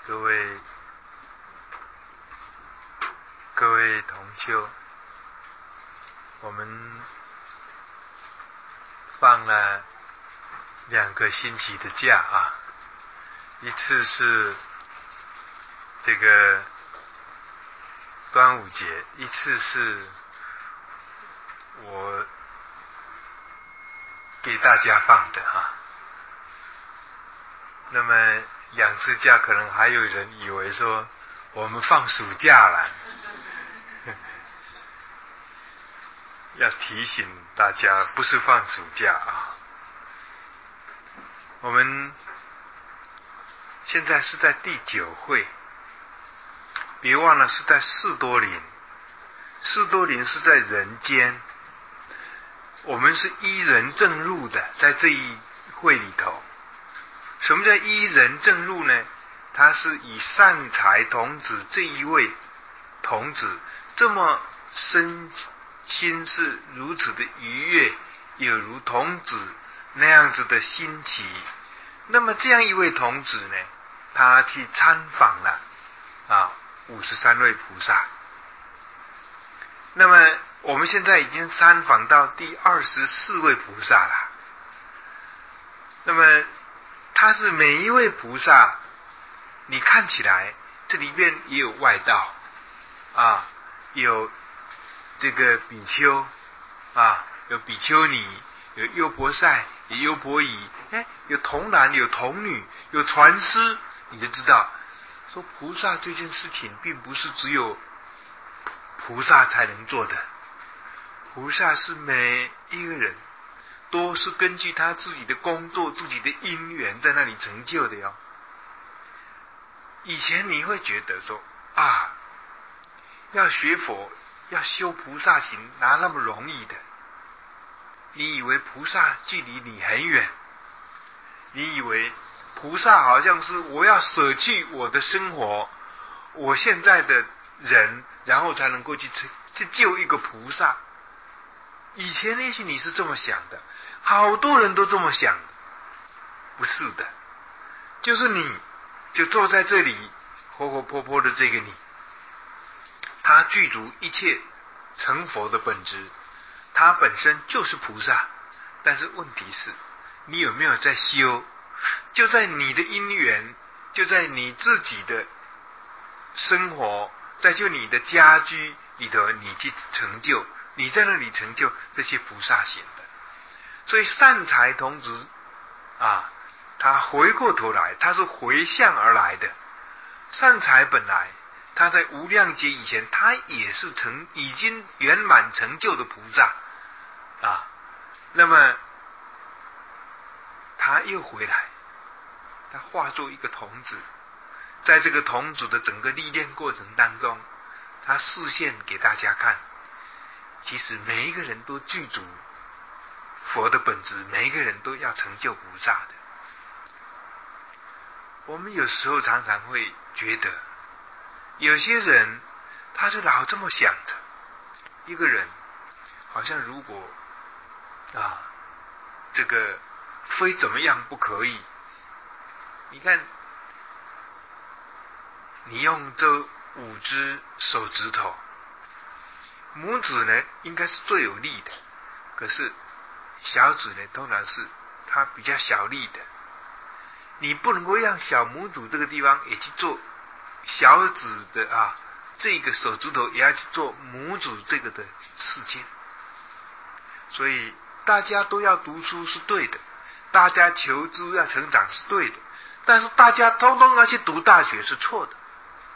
各位同修，我们放了2个星期的假啊，一次是这个端午节，一次是我给大家放的啊。那么2次假，可能还有人以为说我们放暑假了。要提醒大家，不是放暑假啊。我们现在是在第9会，别忘了是在士多林。士多林是在人间，我们是依人正入的，在这一会里头。什么叫依人正入呢？他是以善财童子这一位童子这么身心是如此的愉悦，有如童子那样子的新奇。那么这样一位童子呢，他去参访了53位菩萨。那么我们现在已经参访到第24位菩萨了。那么他是每一位菩萨，你看起来这里面也有外道有这个比丘有比丘尼，有优婆塞，有优婆夷，有童男，有童女，有传师，你就知道说菩萨这件事情并不是只有菩萨才能做的，菩萨是每一个人都是根据他自己的工作、自己的因缘在那里成就的哟。以前你会觉得说要学佛，要修菩萨行，哪那么容易的？你以为菩萨距离你很远，你以为菩萨好像是我要舍弃我的生活，我现在的人，然后才能够去救一个菩萨。以前也许你是这么想的，好多人都这么想，不是的，就是你就坐在这里活活泼泼的这个你，他具足一切成佛的本质，他本身就是菩萨。但是问题是你有没有在修？就在你的因缘，就在你自己的生活，在就你的家居里头，你去成就，你在那里成就这些菩萨行的。所以善财童子他回过头来，他是回向而来的。善财本来他在无量劫以前，他也是已经圆满成就的菩萨那么他又回来，他化作一个童子，在这个童子的整个历练过程当中，他示现给大家看，其实每一个人都具足佛的本质，每一个人都要成就菩萨的。我们有时候常常会觉得，有些人他就老这么想着，一个人好像如果这个非怎么样不可以。你看，你用这5只手指头，拇指呢应该是最有力的，可是小指呢通常是它比较小力的。你不能够让小拇指这个地方也去做小指的这个手指头也要去做拇指这个的事情。所以大家都要读书是对的，大家求知要成长是对的，但是大家通通要去读大学是错的。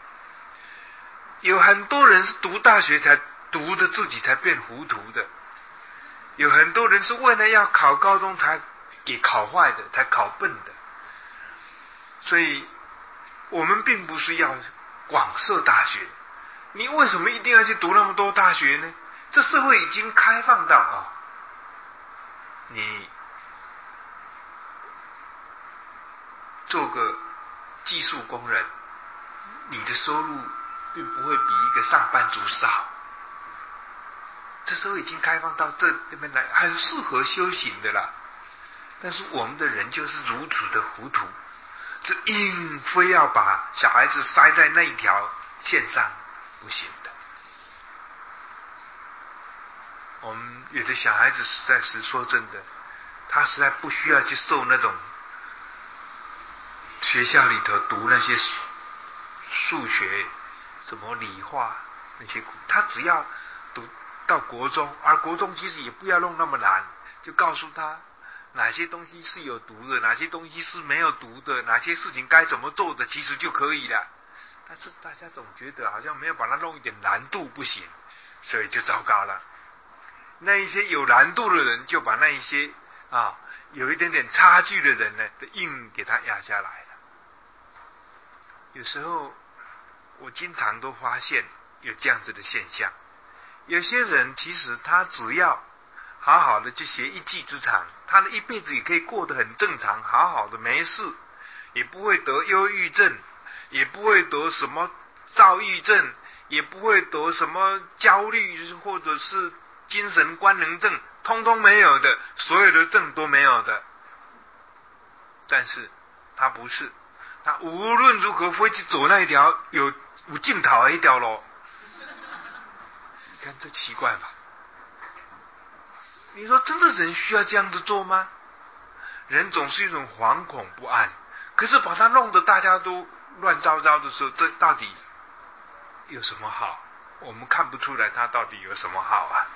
有很多人是读大学才读的自己才变糊涂的，有很多人是为了要考高中才给考坏的，才考笨的。所以我们并不是要广设大学，你为什么一定要去读那么多大学呢？这社会已经开放到你做个技术工人，你的收入并不会比一个上班族少。这时候已经开放到这边来，很适合修行的啦。但是我们的人就是如此的糊涂， 这硬非要把小孩子塞在那一条线上，不行的。我们有的小孩子实在是说真的，他实在不需要去受那种学校里头读那些数学、什么理化那些苦，他只要读到国中，而国中其实也不要弄那么难，就告诉他哪些东西是有毒的，哪些东西是没有毒的，哪些事情该怎么做的，其实就可以了。但是大家总觉得好像没有把它弄一点难度不行，所以就糟糕了。那一些有难度的人，就把那一些有一点点差距的人呢，硬给他压下来了。有时候我经常都发现有这样子的现象，有些人其实他只要好好的去学一技之长，他的一辈子也可以过得很正常，好好的没事，也不会得忧郁症，也不会得什么躁郁症，也不会得什么焦虑或者是精神官能症，通通没有的，所有的症都没有的。但是他不是，他无论如何会去走那一条有尽头的一条路。你看这奇怪吧？你说真的人需要这样子做吗？人总是一种惶恐不安，可是把它弄得大家都乱糟糟的时候，这到底有什么好？我们看不出来它到底有什么好啊。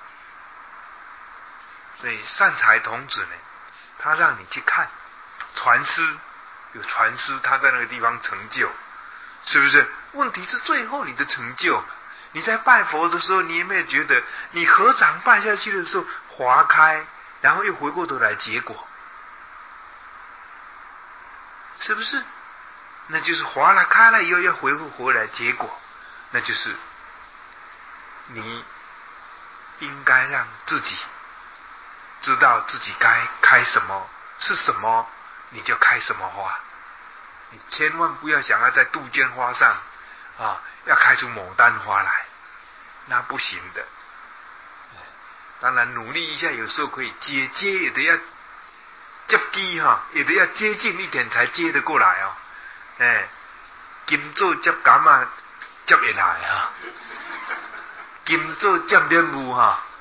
所以善财童子呢，他让你去看传师，有传师他在那个地方成就，是不是？问题是最后你的成就，你在拜佛的时候，你有没有觉得你合掌拜下去的时候划开，然后又回过头来结果，是不是？那就是划了开了以后要回来结果，那就是你应该让自己知道自己该开什么是什么，你就开什么花。你千万不要想要在杜鹃花上要开出牡丹花来，那不行的。当然努力一下，有时候可以接也得要接机也得要接近一点才接得过来哦。金做接感接得来金做接面目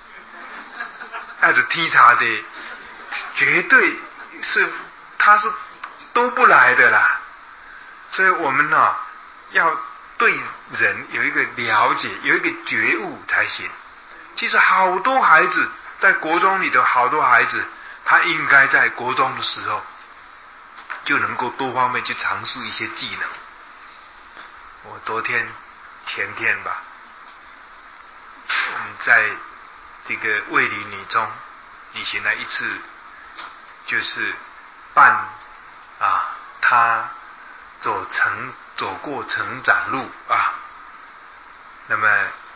就天差的，绝对是他是都不来的啦。所以我们要对人有一个了解，有一个觉悟才行。其实好多孩子在国中里的好多孩子，他应该在国中的时候就能够多方面去尝试一些技能。我昨天前天吧，在这个卫理女中举行了一次，就是办他走过成长路那么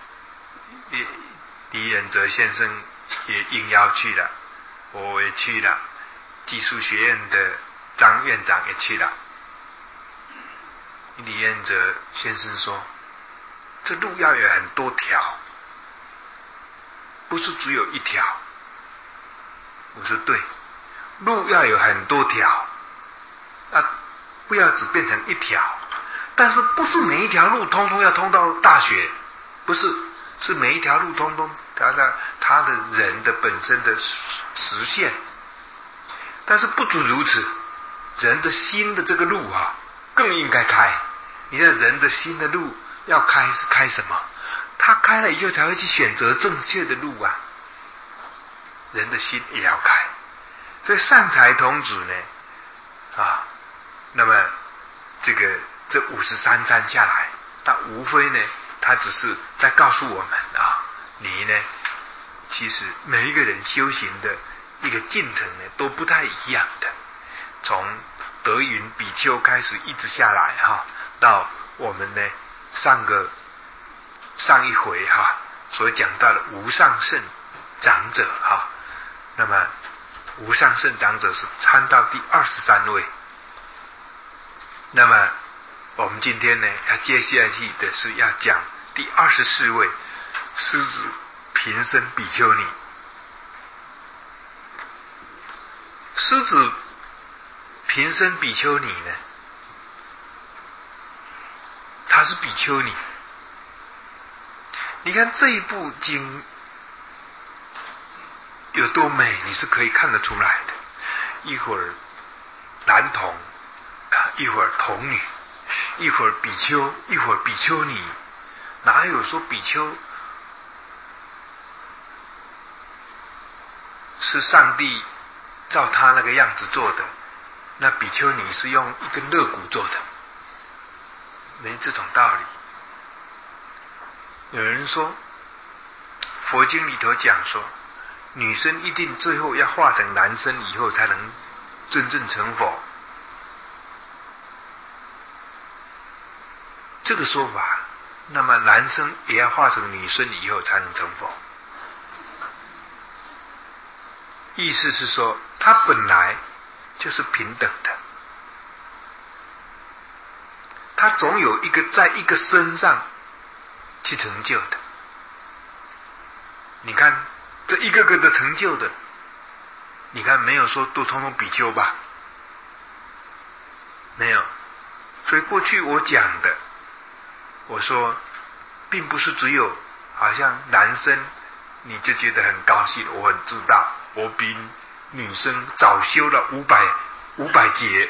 李远哲先生也应邀去了，我也去了，技术学院的张院长也去了。李远哲先生说，这路要有很多条，不是只有一条。我说对，路要有很多条不要只变成一条。但是不是每一条路通通要通到大学，不是，是每一条路通通达到他的人的本身的实现。但是不止如此，人的心的这个路更应该开。你的人的心的路要开，是开什么？他开了以后才会去选择正确的路人的心也要开。所以善财童子呢那么这53章下来，他无非呢，他只是在告诉我们你呢，其实每一个人修行的一个进程呢都不太一样的。从德云比丘开始一直下来到我们呢上一回所讲到的无上胜长者那么无上胜长者是参到第23位。那么我们今天呢要接下去的是要讲第24位狮子平生比丘尼。狮子平生比丘尼呢， 是比丘尼。你看这一部经有多美，你是可以看得出来的。一会儿男童，一会儿童女，一会儿比丘，一会儿比丘尼，哪有说比丘是上帝照他那个样子做的？那比丘尼是用一根肋骨做的，没这种道理。有人说，佛经里头讲说，女生一定最后要化成男生以后才能真正成佛。这个说法，那么男生也要化成女生以后才能成佛。意思是说，他本来就是平等的，他总有一个在一个身上去成就的。你看这一个个的成就的，你看没有说都通通比丘吧？没有。所以过去我讲的，我说并不是只有好像男生你就觉得很高兴，我很知道我比女生早修了500节。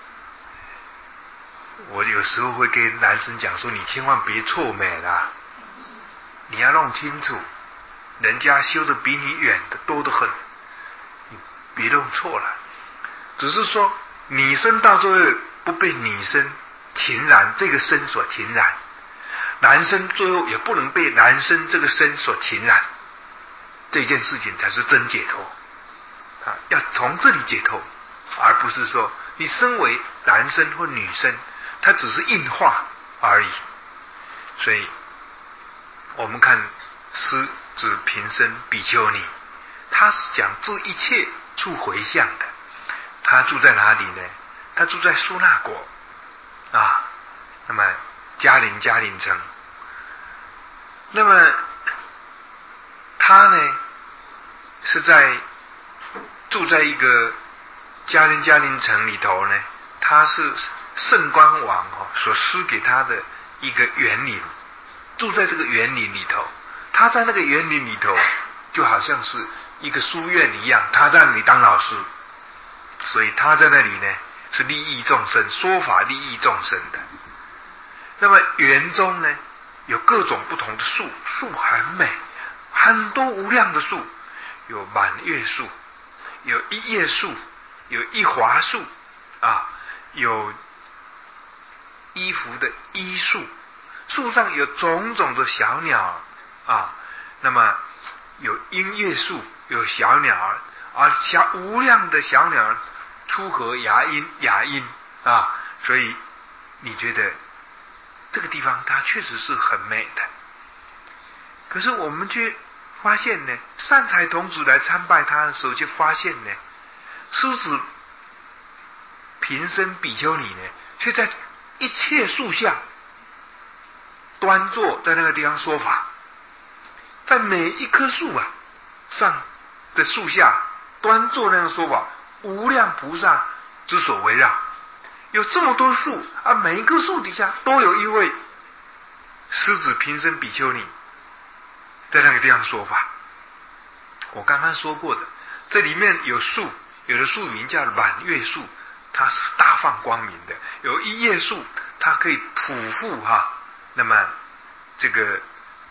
我有时候会跟男生讲说，你千万别错美啦，你要弄清楚，人家修的比你远的多得很，你别弄错了。只是说女生到最后不被女生情染这个身所情染，男生最后也不能被男生这个身所情染，这件事情才是真解脱。要从这里解脱，而不是说你身为男生或女生，它只是硬化而已。所以我们看狮子平生比丘尼，他是讲自一切处回向的。他住在哪里呢？他住在苏那国啊，那么嘉陵城。那么他呢是住在一个嘉陵城里头呢，他是圣光王所施给他的一个园林，住在这个园林里头。他在那个园林里头就好像是一个书院一样，他在那里当老师，所以他在那里呢是利益众生，说法利益众生的。那么园中呢有各种不同的树，树很美，很多无量的树，有满月树，有一叶树，有一华树啊，有衣服的衣树，树上有种种的小鸟啊，那么有音乐树，有小鸟儿，无量的小鸟出和雅音啊，所以你觉得这个地方它确实是很美的。可是我们却发现呢，善财童子来参拜他的时候，就发现呢，狮子平生比丘尼呢，却在一切树下端坐在那个地方说法，在每一棵树上的树下端坐那样说法，无量菩萨之所围绕。有这么多树啊，每一棵树底下都有一位狮子平生比丘尼在那个地方说法。我刚刚说过的，这里面有树，有的树名叫满月树，它是大放光明的；有一叶树，它可以普覆那么这个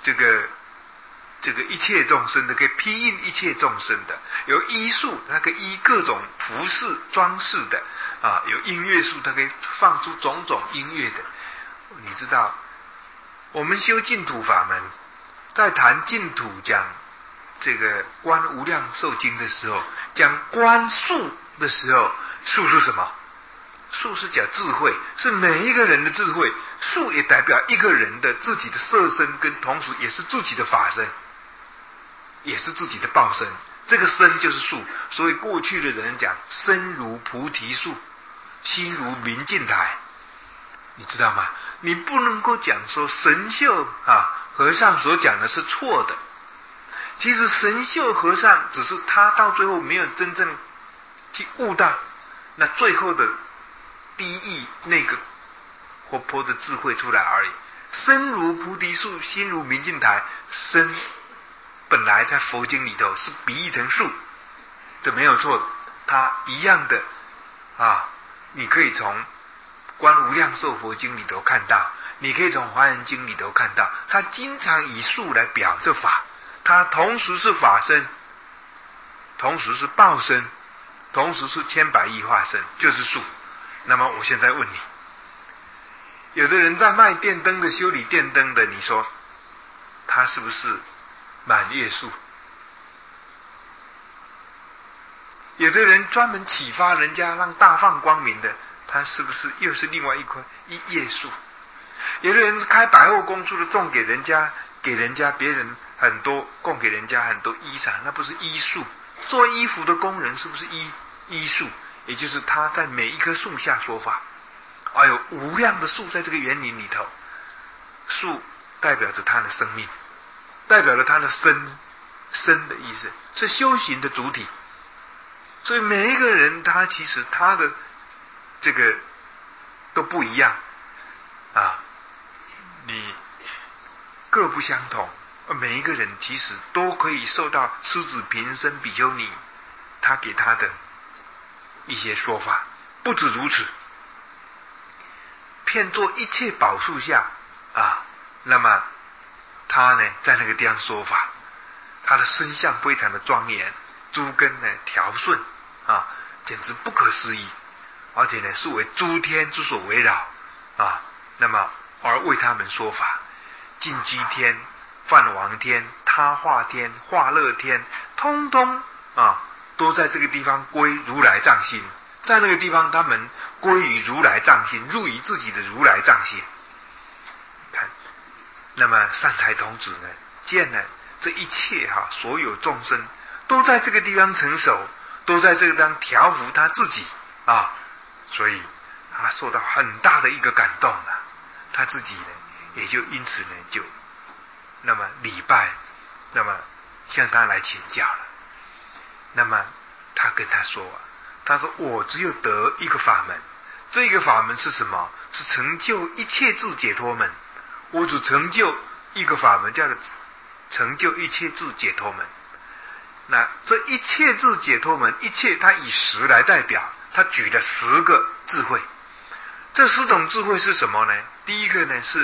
一切众生的，可以披印一切众生的；有衣树，它可以依各种服饰装饰的啊；有音乐树，它可以放出种种音乐的。你知道，我们修净土法门，在谈净土讲这个观无量寿经的时候，讲观树的时候，树是什么？树是讲智慧，是每一个人的智慧。树也代表一个人的自己的色身，跟同时也是自己的法身，也是自己的报身。这个身就是树，所以过去的人讲身如菩提树，心如明镜台，你知道吗？你不能够讲说神秀和尚所讲的是错的。其实神秀和尚只是他到最后没有真正去悟到那最后的第一义那个活泼的智慧出来而已。 身如菩提树，心如明镜台。身本来在佛经里头是比喻成树，这没有错的。它一样的你可以从观无量寿佛经里头看到，你可以从华严经里头看到，它经常以树来表这法，它同时是法身，同时是报身，同时是千百亿化身，就是树。那么我现在问你，有的人在卖电灯的，修理电灯的，你说他是不是满月树？有的人专门启发人家让大放光明的，他是不是又是另外一叶树？有的人开百货公司的，种给人家别人很多，供给人家很多衣裳，那不是衣树？做衣服的工人是不是衣树？也就是他在每一棵树下说法。无量的树在这个园林里头，树代表着他的生命，代表了他的生的意思，是修行的主体。所以每一个人他其实他的这个都不一样你各不相同，每一个人其实都可以受到狮子平生比丘尼他给他的一些说法。不止如此，遍作一切宝树下那么他呢在那个地方说法，他的身相非常的庄严，诸根呢调顺简直不可思议，而且呢是为诸天之所围绕那么而为他们说法。净居天、梵王天、他化天、化乐天，通通都在这个地方归如来藏心，在那个地方他们归于如来藏心，入于自己的如来藏心。看，那么善财童子呢见了这一切所有众生都在这个地方成熟，都在这个地方调伏他自己所以他受到很大的一个感动他自己呢也就因此呢就那么礼拜，那么向他来请教了。那么他跟他说他说我只有得一个法门，这个法门是什么？是成就一切智解脱门。我只成就一个法门，叫做成就一切智解脱门。那这一切智解脱门，一切他以10来代表，他举了10个智慧。这10种智慧是什么呢？第一个呢是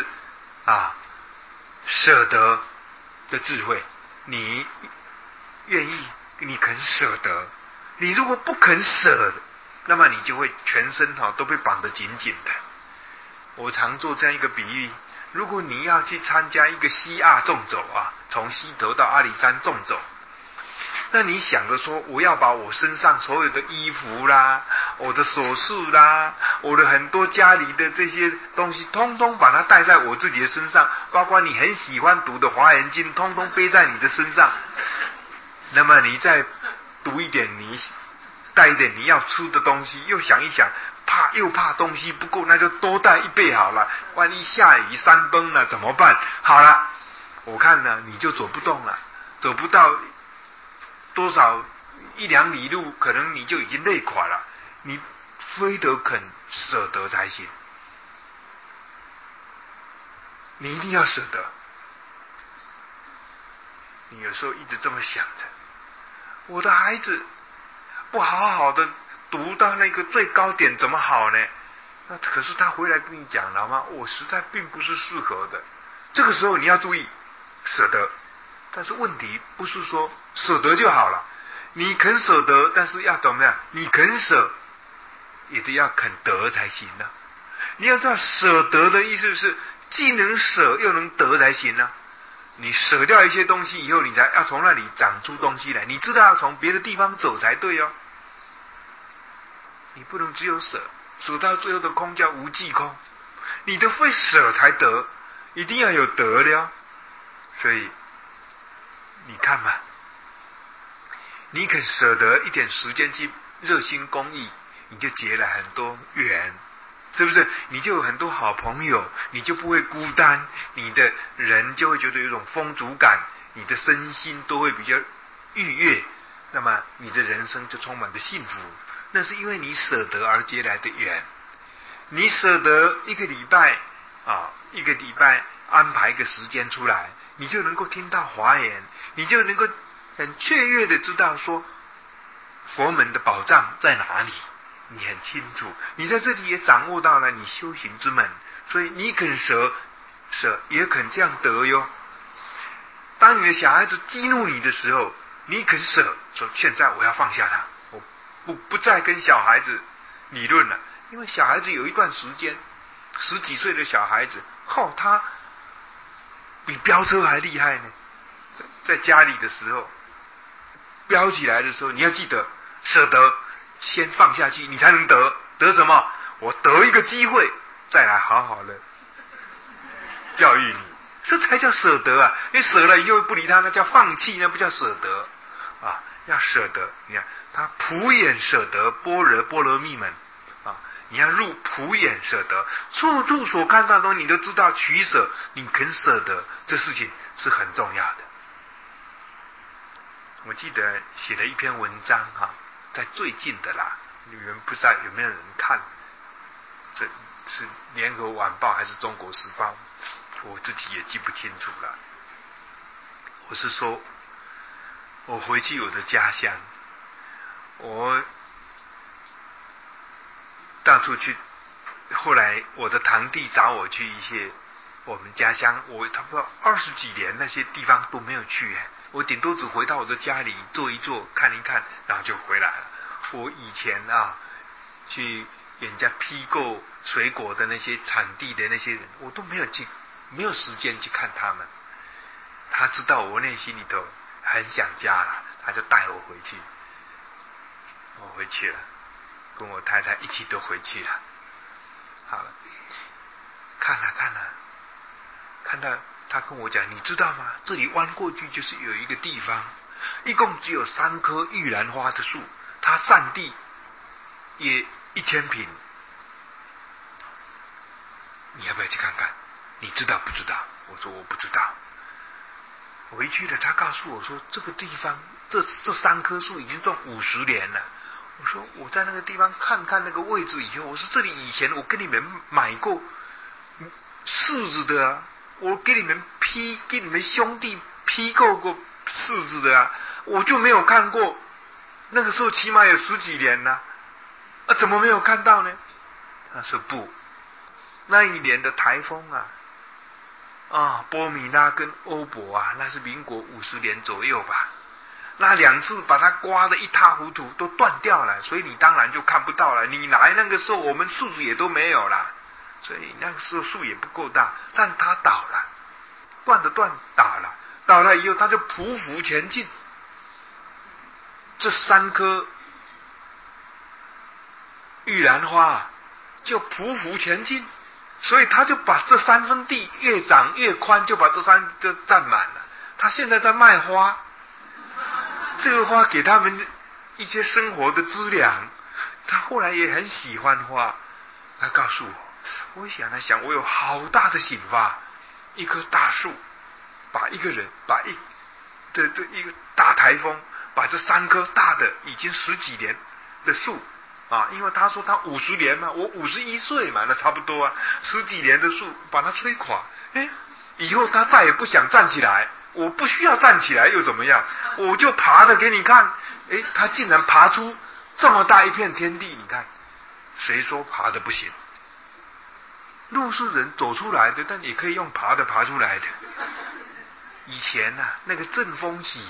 舍得的智慧。你愿意，你肯舍得。你如果不肯舍，那么你就会全身都被绑得紧紧的。我常做这样一个比喻，如果你要去参加一个西阿纵走从西头到阿里山纵走，那你想着说我要把我身上所有的衣服啦，我的首饰啦，我的很多家里的这些东西通通把它带在我自己的身上，包括你很喜欢读的华严经通通背在你的身上。那么你再读一点，你带一点你要吃的东西，又想一想又怕东西不够，那就多带1倍好了，万一下雨山崩了怎么办？好了，我看呢你就走不动了，走不到多少1-2里路，可能你就已经累垮了。你非得肯舍得才行，你一定要舍得。你有时候一直这么想着，我的孩子不好好的读到那个最高点怎么好呢？那可是他回来跟你讲了吗？我实在并不是适合的。这个时候你要注意舍得。但是问题不是说舍得就好了，你肯舍得，但是要怎么样？你肯舍也得要肯得才行呢。你要知道舍得的意思是既能舍又能得才行呢。你舍掉一些东西以后，你才要从那里长出东西来，你知道要从别的地方走才对哦。你不能只有舍，舍到最后的空叫无际空，你的会舍才得，一定要有得了。所以你看嘛，你肯舍得一点时间去热心公益，你就结了很多缘，是不是？你就有很多好朋友，你就不会孤单，你的人就会觉得有一种丰足感，你的身心都会比较愉悦，那么你的人生就充满着幸福。那是因为你舍得而结来的缘。你舍得一个礼拜安排一个时间出来，你就能够听到华严，你就能够很雀跃的知道说佛门的宝藏在哪里，你很清楚，你在这里也掌握到了你修行之门，所以你肯舍也肯这样得哟。当你的小孩子激怒你的时候，你肯舍，说现在我要放下他，我不再跟小孩子理论了，因为小孩子有一段时间，10几岁的小孩子，他比飙车还厉害呢。在家里的时候，飙起来的时候，你要记得舍得先放下去，你才能得什么？我得一个机会，再来好好的教育你，这才叫舍得啊！因为舍了以后不理他，那叫放弃，那不叫舍得啊！要舍得，你看他普眼舍得般若密门啊！你要入普眼舍得，处处所看到的东西你都知道取舍，你肯舍得，这事情是很重要的。我记得写了一篇文章在最近的啦，你们不知道有没有人看？这是联合晚报还是中国时报？我自己也记不清楚了。我是说，我回去我的家乡，我到处去。后来我的堂弟找我去一些我们家乡，我差不多20几年那些地方都没有去，我顶多只回到我的家里坐一坐，看一看，然后就回来了。我以前去人家批购水果的那些产地的那些人，我都没有时间去看他们。他知道我内心里头很想家了，他就带我回去。我回去了，跟我太太一起都回去了。好了，看到他跟我讲，你知道吗？这里弯过去就是有一个地方，一共只有3棵玉兰花的树，它占地也1000坪。你要不要去看看？你知道不知道？我说我不知道。回去了，他告诉我说，这个地方这3棵树已经种50年了。我说我在那个地方看看那个位置以后，我说这里以前我跟你们买过柿子的啊，我给你们兄弟批购过柿子的啊，我就没有看过。那个时候起码有10几年了，怎么没有看到呢？他说不，那一年的台风波米拉跟欧伯那是民国50年左右吧。那2次把它刮得一塌糊涂，都断掉了，所以你当然就看不到了。你来那个时候，我们树子也都没有了，所以那个时候树也不够大。但它倒了，断倒了以后，它就匍匐前进。这3棵玉兰花就匍匐前进，所以他就把这3分地越长越宽，就把这3就占满了。他现在在卖花。这个花给他们一些生活的资粮，他后来也很喜欢花。他告诉我想我有好大的启发，一棵大树把一个大台风把这3棵大的已经10几年的树因为他说他50年嘛，我51岁嘛，那差不多10几年的树把它吹垮，以后他再也不想站起来。我不需要站起来又怎么样？我就爬着给你看。他竟然爬出这么大一片天地，你看，谁说爬的不行？路是人走出来的，但也可以用爬的爬出来的。以前那个郑风喜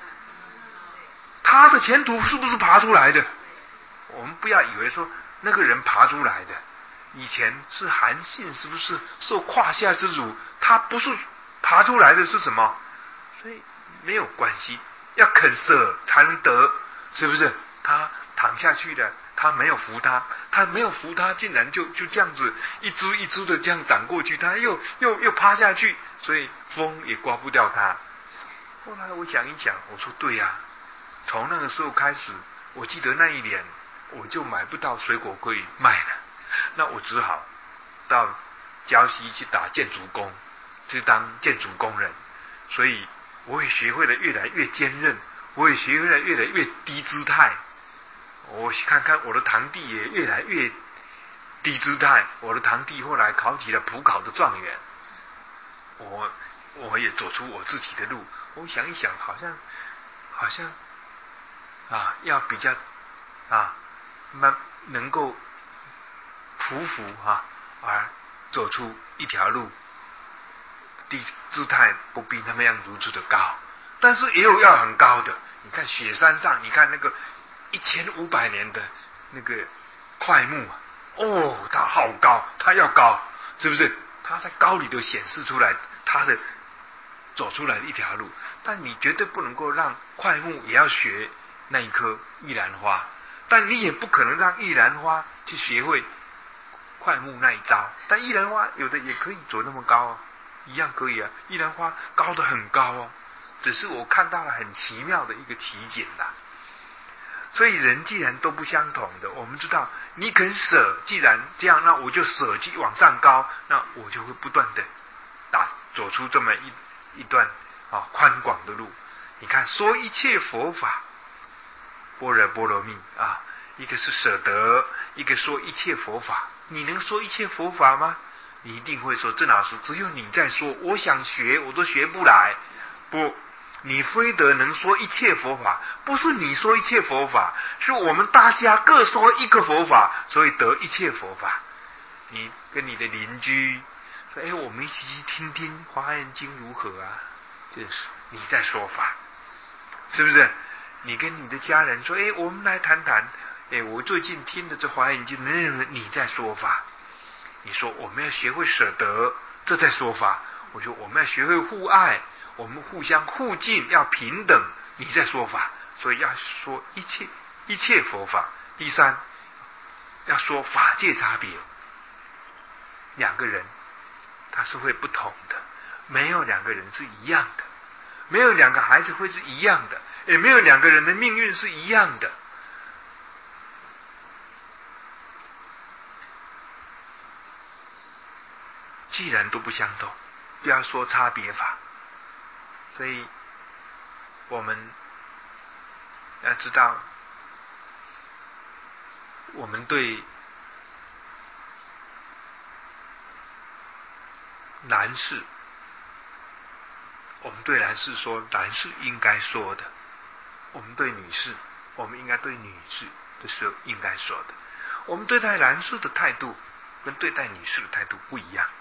他的前途是不是爬出来的？我们不要以为说那个人爬出来的，以前是韩信是不是受胯下之辱？他不是爬出来的是什么？所以没有关系，要肯舍才能得，是不是？他躺下去了，他没有扶他，竟然就这样子一只一只的这样长过去，他又趴下去，所以风也刮不掉他。后来我想一想，我说对从那个时候开始，我记得那一年我就买不到水果可以卖了，那我只好到礁溪去打建筑工，去当建筑工人，所以我也学会了越来越坚韧，我也学会了越来越低姿态。我看看我的堂弟也越来越低姿态，我的堂弟后来考起了普考的状元。 我也走出我自己的路。我想一想，好像要比较能够匍匐而走出一条路，姿态不必那么样如此的高，但是也有要很高的。你看雪山上，你看那个1500年的那个块木它好高，它要高，是不是？它在高里头显示出来它的走出来的一条路。但你绝对不能够让块木也要学那一棵玉兰花，但你也不可能让玉兰花去学会块木那一招。但玉兰花有的也可以走那么高一样可以啊。玉兰花高得很高只是我看到了很奇妙的一个奇景啦。所以人既然都不相同的，我们知道你肯舍，既然这样，那我就舍弃往上高，那我就会不断的走出这么一段宽广的路。你看说一切佛法般若波罗蜜一个是舍得，一个说一切佛法。你能说一切佛法吗？你一定会说，郑老师只有你在说，我想学我都学不来。不，你非得能说一切佛法，不是你说一切佛法，是我们大家各说一个佛法，所以得一切佛法。你跟你的邻居说，我们一起去听听华严经如何这是你在说法，是不是？你跟你的家人说，我们来谈谈，我最近听的这华严经，你在说法。你说我们要学会舍得，这在说法。我说我们要学会互爱，我们互相互敬，要平等，你在说法。所以要说一切佛法。第三，要说法界差别。两个人他是会不同的，没有两个人是一样的，没有两个孩子会是一样的，也没有两个人的命运是一样的。既然都不相同，不要说差别法。所以我们要知道，我们对男士，我们对男士说男士应该说的，我们对女士，我们应该对女士的时候应该说的。我们对待男士的态度跟对待女士的态度不一样。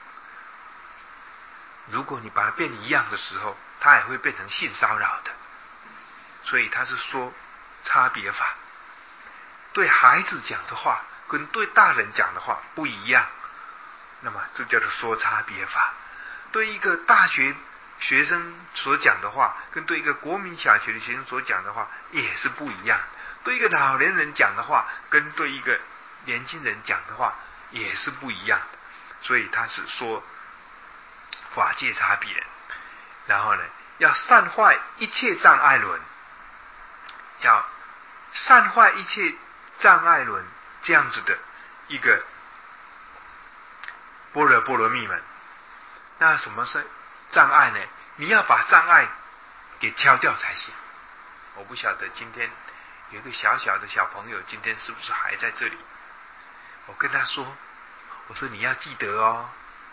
如果你把它变一样的时候，它也会变成性骚扰的。所以它是说差别法。对孩子讲的话跟对大人讲的话不一样，那么这叫做说差别法。对一个大学学生所讲的话跟对一个国民小学的学生所讲的话也是不一样。对一个老年人讲的话跟对一个年轻人讲的话也是不一样的。所以他是说法界差别。然后呢，要善坏一切障碍轮，叫善坏一切障碍轮，这样子的一个般若波罗蜜门。那什么是障碍呢？你要把障碍给敲掉才行。我不晓得今天有一个小小的小朋友，今天是不是还在这里？我跟他说，我说你要记得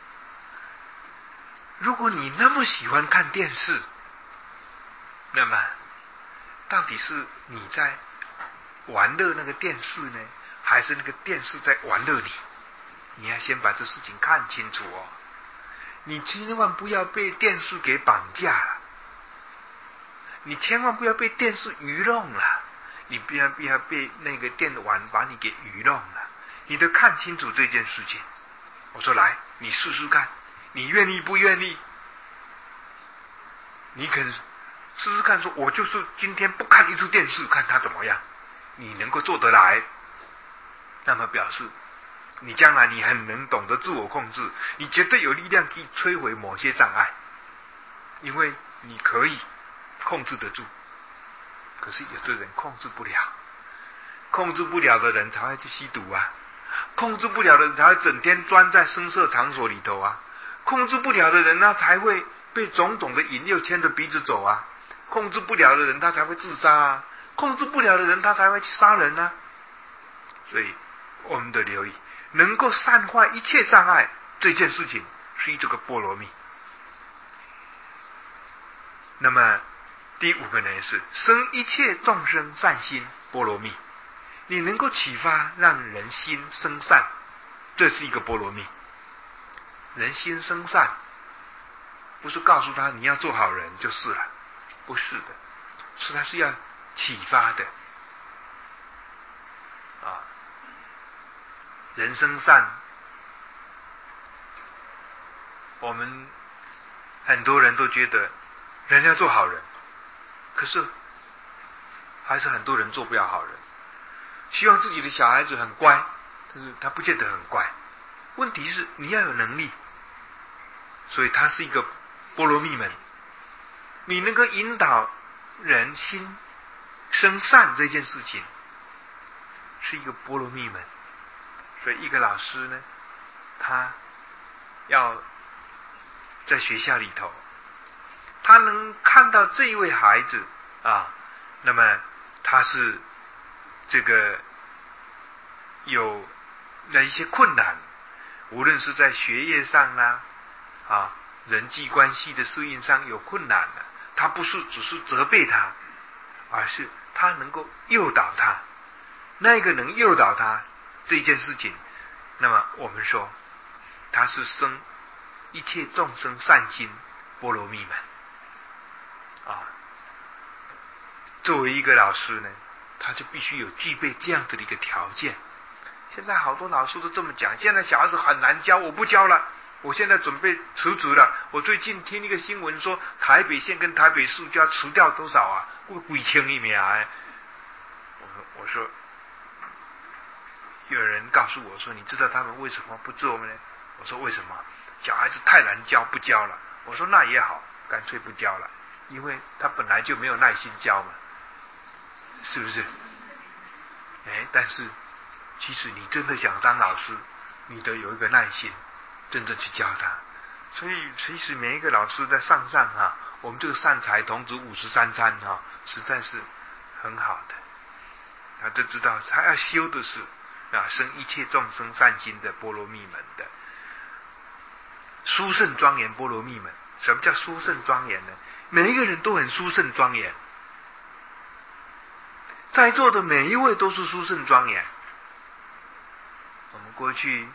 如果你那么喜欢看电视，那么到底是你在玩乐那个电视呢，还是那个电视在玩乐你？你要先把这事情看清楚你千万不要被电视给绑架了，你千万不要被电视愚弄了，你不要被那个电玩把你给愚弄了。你得看清楚这件事情。我说来，你试试看，你愿意不愿意？你肯试试看，说我就是今天不看一次电视，看它怎么样。你能够做得来，那么表示你将来你很能懂得自我控制，你绝对有力量可以摧毁某些障碍，因为你可以控制得住。可是有的人控制不了，控制不了的人才会去吸毒控制不了的人才会整天钻在声色场所里头控制不了的人他才会被种种的引诱牵着鼻子走控制不了的人他才会自杀控制不了的人他才会去杀人所以我们得留意，能够善坏一切障碍这件事情是这个波罗蜜。 那么第5个呢是生一切众生善心波罗蜜，你能够启发让人心生善，这是一个波罗蜜。人心生善，不是告诉他你要做好人就是了，不是的，是他是要启发的啊。人生善，我们很多人都觉得人要做好人，可是还是很多人做不了好人。希望自己的小孩子很乖，但是他不见得很乖。问题是你要有能力，所以它是一个波罗蜜门。你能够引导人心生善这件事情，是一个波罗蜜门。所以一个老师呢，他要在学校里头，他能看到这一位孩子啊，那么他是这个有了一些困难，无论是在学业上啦啊，人际关系的适应上有困难了，他不是只是责备他，而是他能够诱导他，那个能诱导他这件事情，那么我们说他是生一切众生善心波罗蜜门啊。作为一个老师呢，他就必须有具备这样的一个条件。现在好多老师都这么讲，现在小孩子很难教，我不教了，我现在准备辞职了。我最近听一个新闻说，台北县跟台北市就要辞掉多少啊？几千一名啊！我说，有人告诉我说，你知道他们为什么不做呢？我说为什么？小孩子太难教，不教了。我说那也好，干脆不教了，因为他本来就没有耐心教嘛，是不是？但是其实你真的想当老师，你得有一个耐心，真正去教他。所以其实每一个老师在上我们这个善财童子53参实在是很好的。他就知道他要修的是生一切众生善心的波罗蜜门的殊胜庄严波罗蜜门。什么叫殊胜庄严呢？每一个人都很殊胜庄严，在座的每一位都是殊胜庄严。我们过去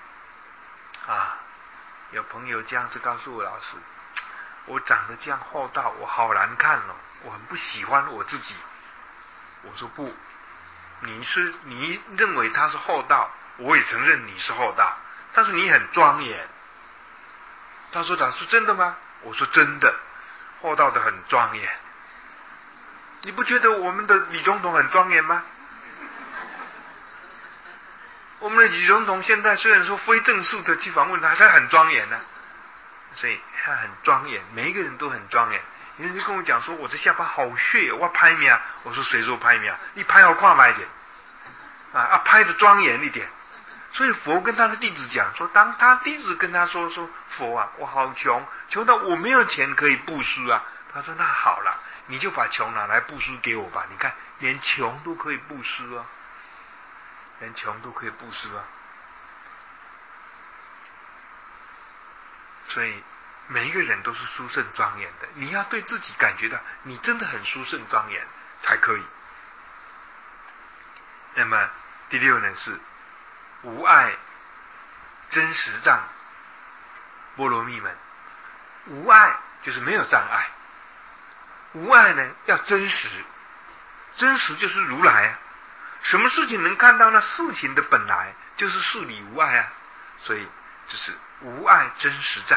有朋友这样子告诉我，老师，我长得这样厚道，我好难看哦，我很不喜欢我自己。我说不，你认为他是厚道，我也承认你是厚道，但是你很庄严。他说老师真的吗？我说真的，厚道的很庄严。你不觉得我们的李总统很庄严吗？我们的李总统现在虽然说非正式的去访问他，还是很庄严呢。所以他很庄严，每一个人都很庄严。有人就跟我讲说，我的下巴好血，我拍面。我说谁说拍面？你拍好看一点拍的庄严一点。所以佛跟他的弟子讲说，当他弟子跟他说佛我好穷，穷到我没有钱可以布施啊。他说那好了，你就把穷拿来布施给我吧。你看连穷都可以布施啊，连穷都可以布施啊。所以每一个人都是殊胜庄严的，你要对自己感觉到你真的很殊胜庄严才可以。那么第6呢是无碍真实障波罗蜜门。无碍就是没有障碍，无碍呢要真实，真实就是如来什么事情能看到那事情的本来，就是事理无碍所以就是无碍真实障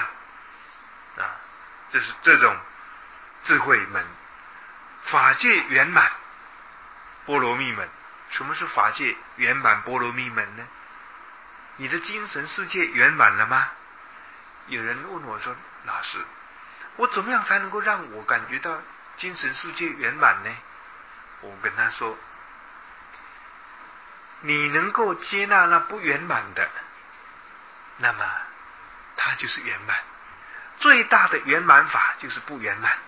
就是这种智慧门。法界圆满波罗蜜门。什么是法界圆满波罗蜜门呢？你的精神世界圆满了吗？有人问我说，老师，我怎么样才能够让我感觉到精神世界圆满呢？我跟他说，你能够接纳那不圆满的，那么它就是圆满。最大的圆满法就是不圆满。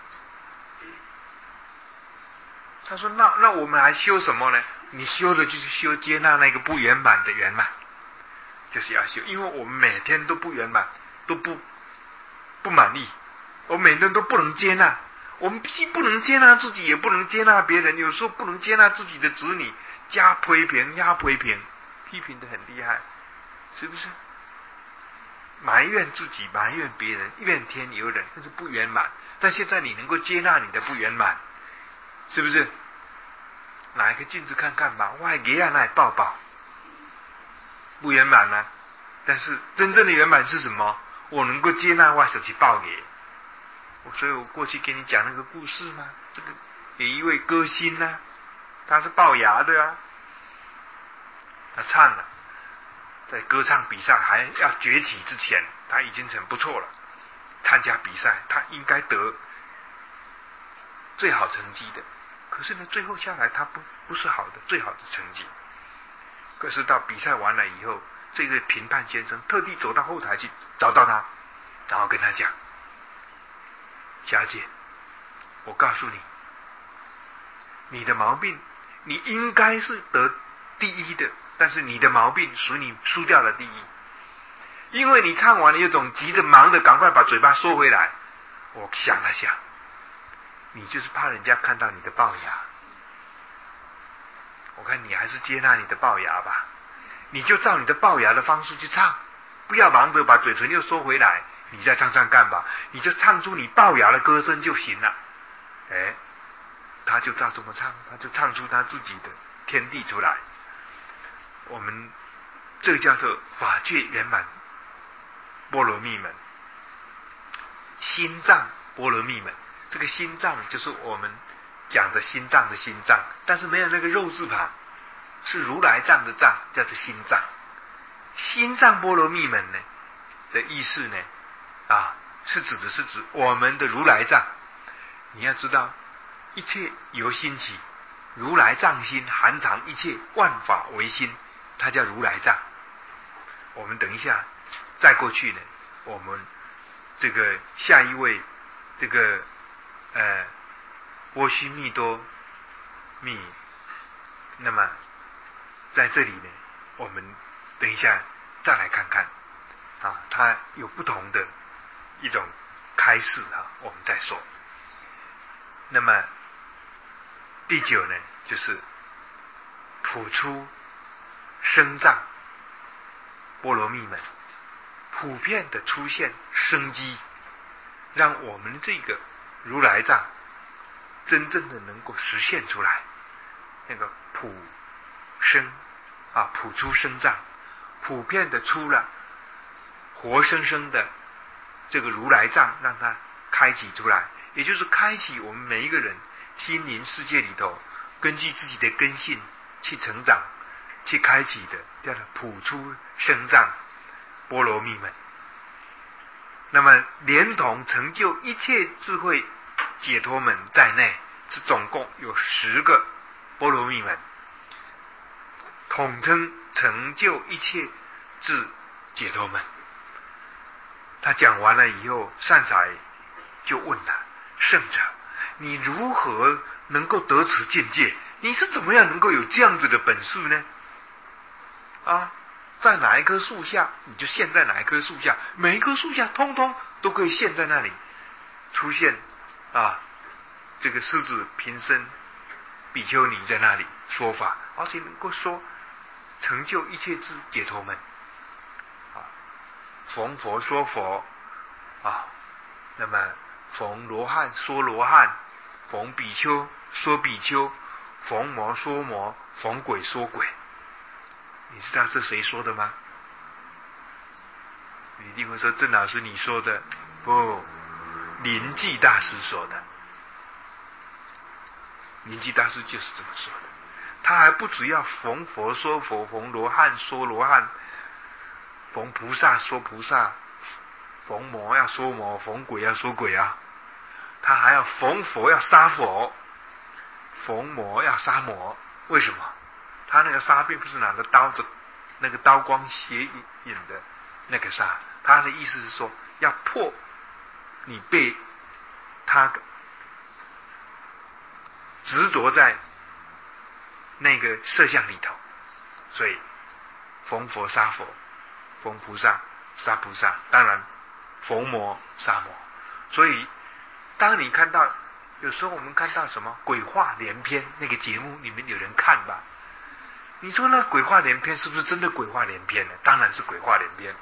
他说那我们还修什么呢？你修的就是修接纳那个不圆满的圆满，就是要修。因为我们每天都不圆满，都不满意，我每天都不能接纳， 我们既不能接纳自己，也不能接纳别人，有时候不能接纳自己的子女，加批评、批评的很厉害，是不是？埋怨自己，埋怨别人，怨天尤人，那是不圆满。但现在你能够接纳你的不圆满，是不是？拿一个镜子看看吧，我还给啊，那抱抱，不圆满呢。但是真正的圆满是什么？我能够接纳我手去抱给。所以我过去给你讲那个故事嘛，这个有一位歌星啊，他是龅牙的啊，他唱了，在歌唱比赛还要崛起之前，他已经很不错了。参加比赛，他应该得最好成绩的，可是呢，最后下来他不是最好的成绩。可是到比赛完了以后，这个评判先生特地走到后台去找到他，然后跟他讲：“小姐，我告诉你，你的毛病，你应该是得第一的，但是你的毛病使你输掉了第一。因为你唱完了，有种急着忙的赶快把嘴巴收回来。我想了想，你就是怕人家看到你的龅牙。我看你还是接纳你的龅牙吧，你就照你的龅牙的方式去唱，不要忙着把嘴唇又收回来，你再唱唱看吧，你就唱出你龅牙的歌声就行了。”他就照这么唱，他就唱出他自己的天地出来。我们这个叫做法界圆满波罗蜜门，心脏波罗蜜门。这个心脏就是我们讲的心脏的心脏，但是没有那个肉字旁，是如来藏的藏，叫做心脏。心脏波罗蜜门呢的意思呢，是指我们的如来藏。你要知道，一切由心起，如来藏心含藏一切，万法唯心，它叫如来藏。我们等一下再过去呢，我们这个下一位这个波须蜜多蜜，那么在这里呢，我们等一下再来看看它有不同的一种开示我们再说。那么第9呢，就是普出生藏波罗蜜门，普遍的出现生机，让我们这个如来藏真正的能够实现出来。那个普出生藏，普遍的出了活生生的这个如来藏，让它开启出来，也就是开启我们每一个人心灵世界里头，根据自己的根性去成长，去开启的，叫做普出生藏波罗蜜门。那么连同成就一切智慧解脱门在内，这总共有10个波罗蜜门，统称成就一切智解脱门。他讲完了以后，善财就问他：圣者，你如何能够得此境界？你是怎么样能够有这样子的本事呢？在哪一棵树下，你就现在哪一棵树下，每一棵树下通通都可以现在那里出现这个狮子平生比丘尼在那里说法，而且能够说成就一切智解脱门。逢佛说佛那么逢罗汉说罗汉，逢比丘说比丘，逢魔说魔，逢鬼说鬼。你知道是谁说的吗？你一定会说：郑老师你说的。不，临济大师说的。临济大师就是这么说的。他还不只要逢佛说佛，逢罗汉说罗汉，逢菩萨说菩萨，逢魔要说魔，逢鬼要说鬼他还要逢佛要杀佛，逢魔要杀魔。为什么？他那个杀并不是拿着刀子，那个刀光血影的那个杀，他的意思是说要破你被他执着在那个摄像里头。所以逢佛杀佛，逢菩萨杀菩萨，当然逢魔杀魔。所以当你看到有时候我们看到什么鬼话连篇那个节目，你们有人看吧？你说那鬼话连篇是不是真的鬼话连篇呢？当然是鬼话连篇。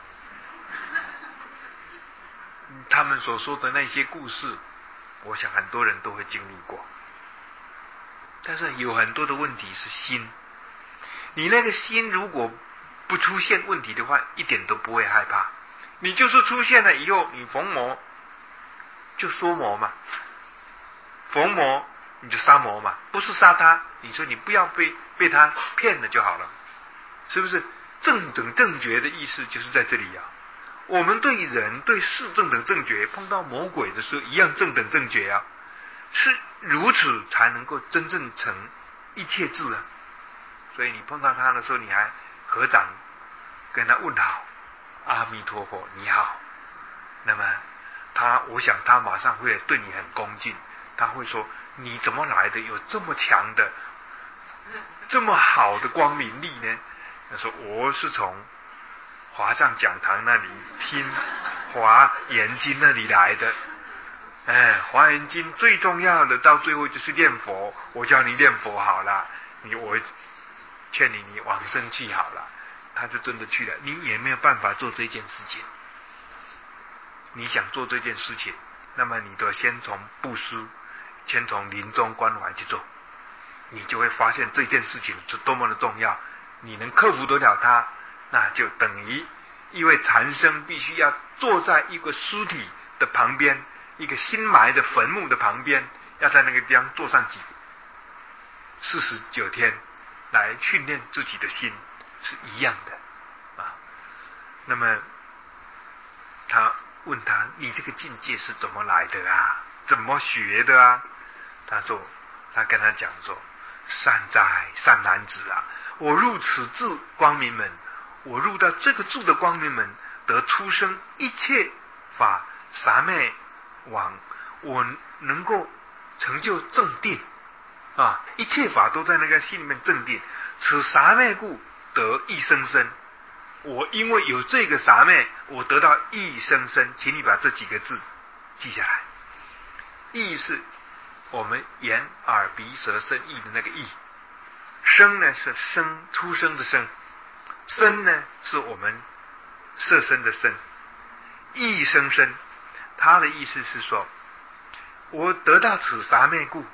他们所说的那些故事，我想很多人都会经历过。但是有很多的问题是心，你那个心如果不出现问题的话，一点都不会害怕。你就是出现了以后，你逢魔就说魔嘛，逢魔你就杀魔嘛，不是杀他，你说你不要被他骗了就好了，是不是？正等正觉的意思就是在这里啊。我们对人对事正等正觉，碰到魔鬼的时候一样正等正觉啊，是如此才能够真正成一切智啊。所以你碰到他的时候，你还合掌跟他问好，阿弥陀佛你好，那么我想他马上会对你很恭敬，他会说你怎么来的有这么强的这么好的光明力呢？他说我是从华上讲堂那里听华严经那里来的。华严经最重要的到最后就是念佛，我叫你念佛好了，我劝你往生去好了。他就真的去了，你也没有办法做这件事情。你想做这件事情，那么你都先从布施，先从临终关怀去做，你就会发现这件事情是多么的重要。你能克服得了它，那就等于因为禅僧必须要坐在一个尸体的旁边，一个新埋的坟墓的旁边，要在那个地方坐上49天来训练自己的心，是一样的啊。那么他问他，你这个境界是怎么来的啊？怎么学的啊？他跟他讲说，善哉善男子啊，我入此智光明门，我入到这个智的光明门，得出生一切法三昧王，我能够成就正定啊！一切法都在那个心里面正定。此三昧故得一生生。我因为有这个三昧，我得到一生生。请你把这几个字记下来。意是我们眼耳鼻舌身意的那个意，生呢是出生的生，身呢是我们色身的身，一生生，他的意思是说，我得到此三昧故，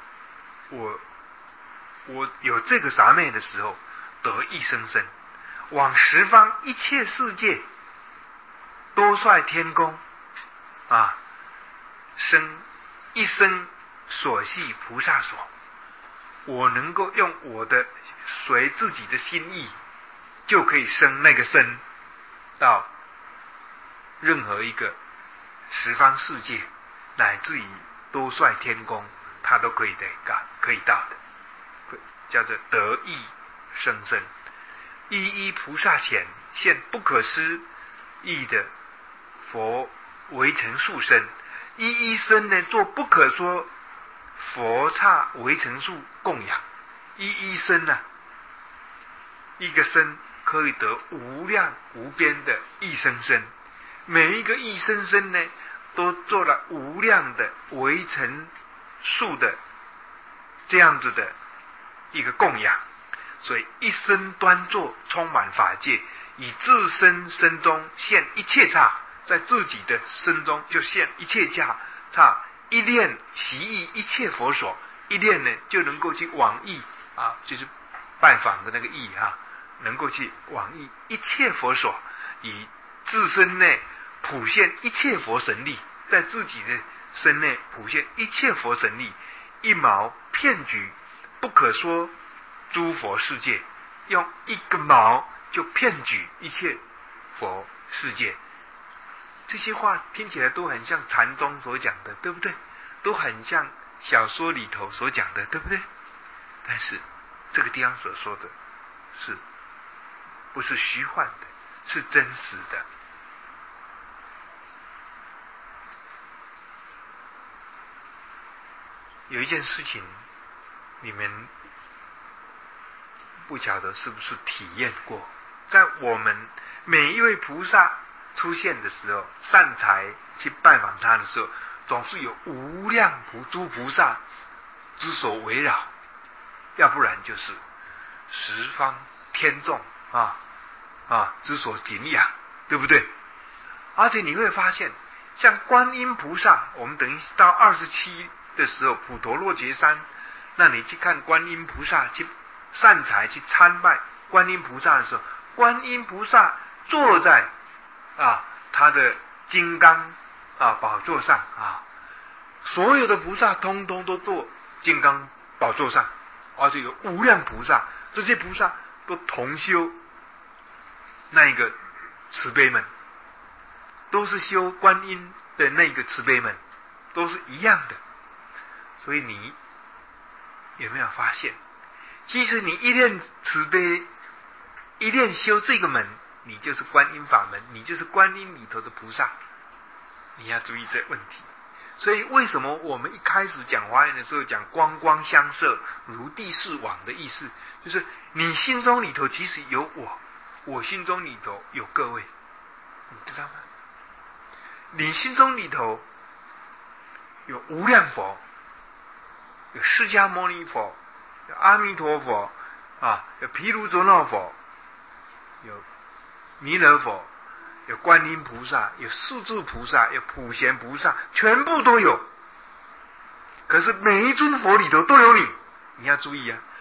我有这个三昧的时候，得一生生，往十方一切世界，多率天宫啊，生一生所系菩萨所，我能够用我的随自己的心意，就可以生那个身到任何一个十方世界，乃至于多率天宫，他都可以到的，叫做得意生生。一一菩萨前现不可思议的佛围城树身，一一身呢做不可说佛刹围城树供养，一一身呢，一个身可以得无量无边的一生生，每一个一生生呢都做了无量的围城树的这样子的一个供养，所以一生端坐充满法界，以自身身中现一切刹，在自己的身中就现一切刹，一念习意一切佛所，一念呢就能够去往诣啊，就是拜访的那个诣啊，能够去往诣一切佛所，以自身内普现一切佛神力，在自己的身内普现一切佛神力，一毛遍举不可说诸佛世界，用一个毛就遍举一切佛世界。这些话听起来都很像禅宗所讲的，对不对？都很像小说里头所讲的，对不对？但是这个地方所说的是不是虚幻的，是真实的。有一件事情你们不晓得是不是体验过，在我们每一位菩萨出现的时候，善财去拜访他的时候， 总是有无量诸菩萨之所围绕，要不然就是十方天众之所敬仰，对不对？而且你会发现，像观音菩萨，我们等于到27的时候，普陀洛伽山，那你去看观音菩萨，去善财去参拜观音菩萨的时候，观音菩萨坐在他的金刚宝座上所有的菩萨通通都坐金刚宝座上，而且有无量菩萨，这些菩萨都同修那一个慈悲门，都是修观音的那个慈悲门，都是一样的。所以你有没有发现，其实你一念慈悲，一念修这个门，你就是观音法门，你就是观音里头的菩萨。你要注意这问题。所以为什么我们一开始讲华严的时候讲光光相摄，如地势网的意思，就是你心中里头其实有我心中里头有各位，你知道吗？你心中里头有无量佛，有释迦牟尼佛，有阿弥陀佛有毗卢遮那佛，有弥勒佛，有观音菩萨，有势至菩萨，有普贤菩萨，全部都有。可是每一尊佛里头都有你，你要注意